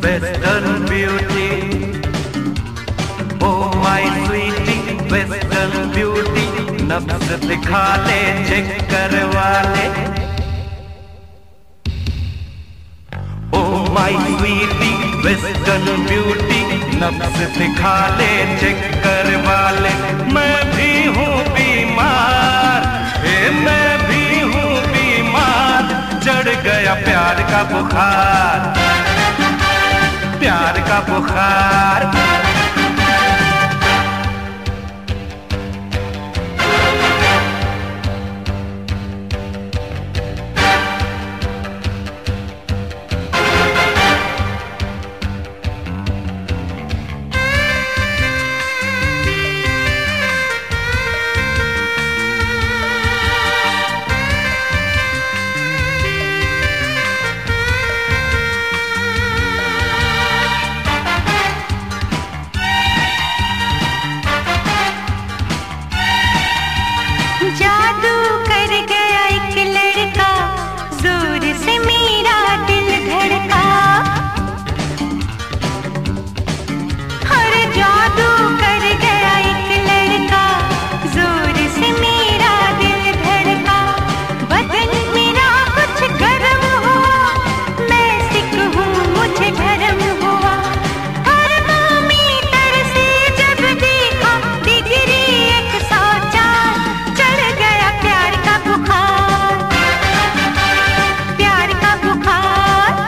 Western beauty, oh my sweetie, Western beauty, नब्ज़ दिखा ले चेक करवा ले। Oh my sweetie, Western beauty, नब्ज़ दिखा ले चेक करवा ले। मैं भी हूँ बीमार, मैं भी हूँ बीमार, चढ़ गया प्यार का बुखार, प्यार का बुखार। जादू कर गया एक लड़का, जोर से मेरा दिल धड़का। हर जादू कर गया एक लड़का, जोर से मेरा दिल धड़का। बदन मेरा कुछ गर्म हुआ, मैं सिक हूँ मुझे भरम हुआ। थर्मामीटर से जब देखा डिग्री 104, चढ़ गया प्यार का बुखार, प्यार का बुखार।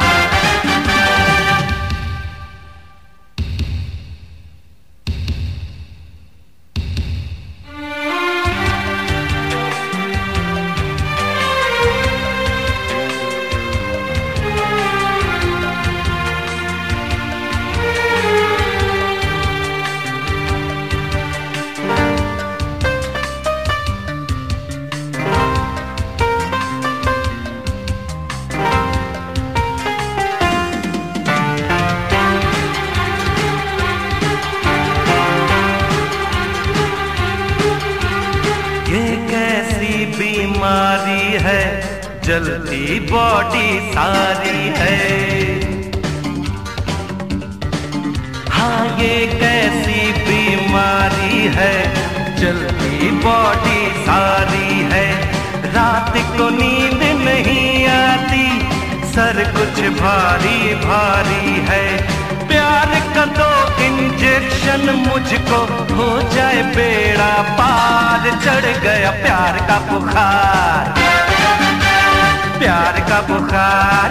ये कैसी बीमारी है, जलती बॉडी सारी है। हाँ ये कैसी बीमारी है, जलती बॉडी सारी है। रात को नींद नहीं आती, सर कुछ भारी भारी है। प्यार का दो इंजेक्शन मुझको हो जाए बेड़ा पार, चढ़ गया प्यार का बुखार, प्यार का बुखार।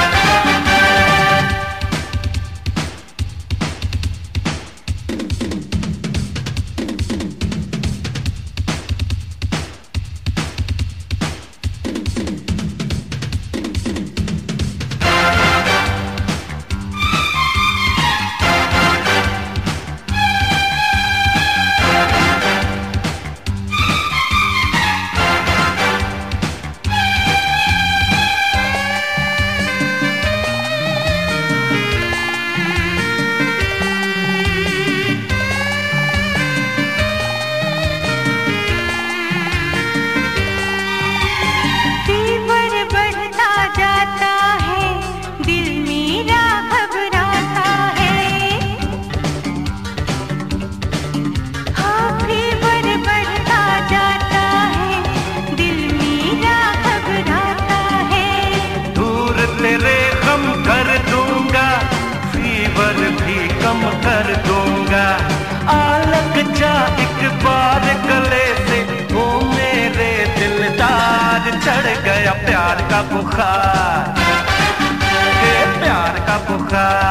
तेरे गम कर दूंगा, फीवर भी कम कर दूंगा। आलग जा एक बार गले से, वो मेरे दिलदार, चढ़ गया प्यार का बुखार, प्यार का बुखार।